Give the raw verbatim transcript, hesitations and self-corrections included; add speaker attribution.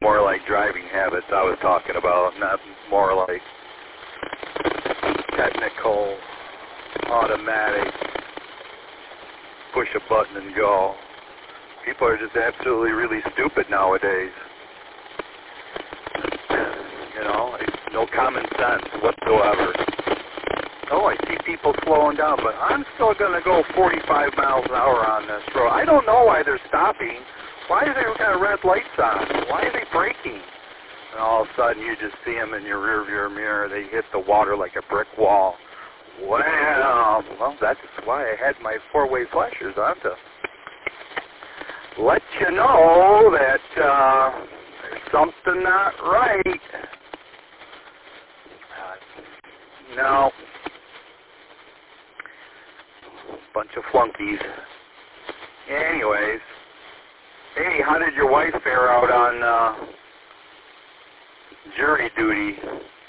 Speaker 1: more like driving habits I was talking about, not more like technical, automatic, push a button and go. People are just absolutely really stupid nowadays. You know, it's no common sense whatsoever. Oh, I see people slowing down, but I'm still going to go forty-five miles an hour on this road. I don't know why they're stopping. Why are they got red lights on? Why are they braking? And all of a sudden, you just see them in your rearview mirror. They hit the water like a brick wall. Wow. Well, that's why I had my four-way flashers on to let you know that uh, there's something not right. Uh, no. Bunch of flunkies. Anyways. Hey, how did your wife fare out on uh, jury duty?